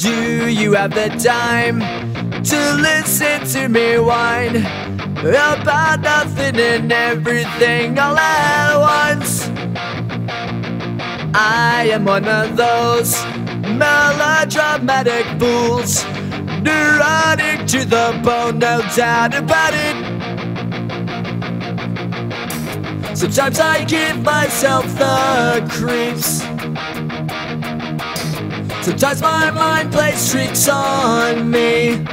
Do you have the time to listen to me whine about nothing and everything all at once? I am one of those melodramatic fools, neurotic to the bone, no doubt about it. Sometimes I give myself the creeps. Sometimes my mind plays tricks on me.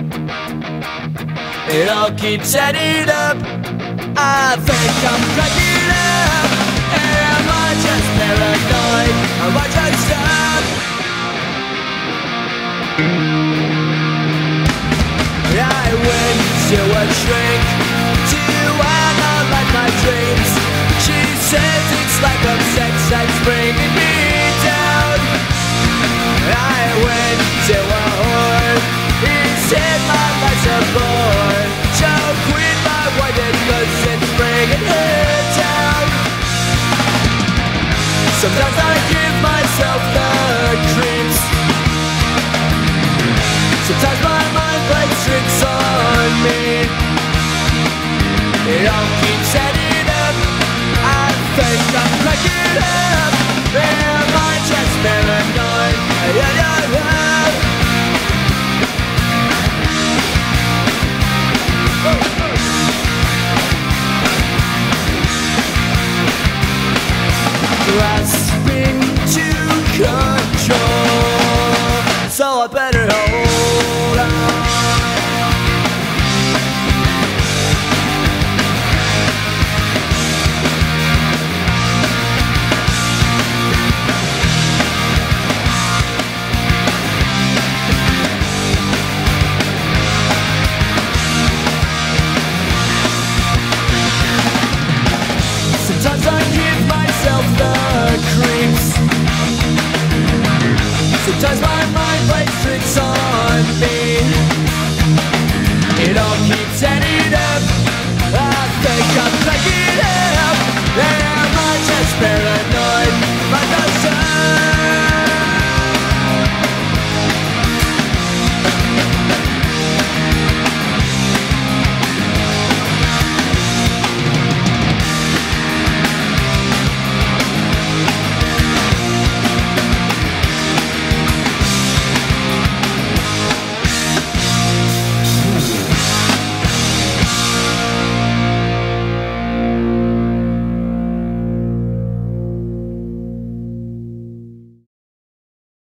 It all keeps adding up. I think I'm cracking up. Am I just paranoid? Am I just up? I went to a shrink to analyze my dreams. She says it's like a sex that's bringing me down. I went to a whore. He said my life's a bore. So quit my white cause it's bringing her down. Sometimes I give myself the creeps. Sometimes my mind plays tricks on me. It all keeps adding up. I think I'm cracking up. Am I just paranoid? Grasping to control, so I better hold on. Sometimes I give myself the creeps. Sometimes my mind plays tricks on me. It all keeps adding up.